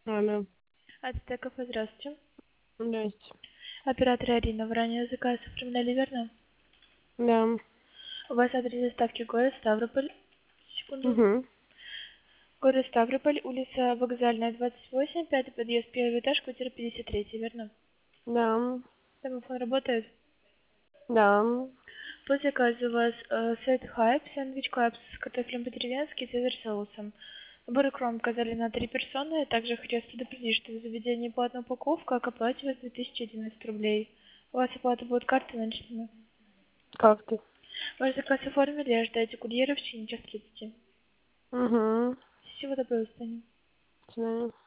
Алло. АТТ кафе, здравствуйте. Здрасте. Оператор Арина, вы ранее заказ оформляли, верно? Да. У вас адрес доставки город Ставрополь. Секунду. Угу. Город Ставрополь, улица Вокзальная, 28, пятый подъезд, первый этаж, квартира 53, верно? Да. Домофон работает? Да. По заказу у вас сет хайп, сэндвич клаб с картофелем по-деревенски и цезарь соусом. Набор икром указали на 3 персоны. Также хочу вас предупредить, что в заведении платная упаковка, как оплачивать 2011 рублей. У вас оплата будет картой наличными. Как ты? Ваш заказ оформили, ожидайте курьера в течение часа 30. Угу. Всего доброго, Таня. Знаю.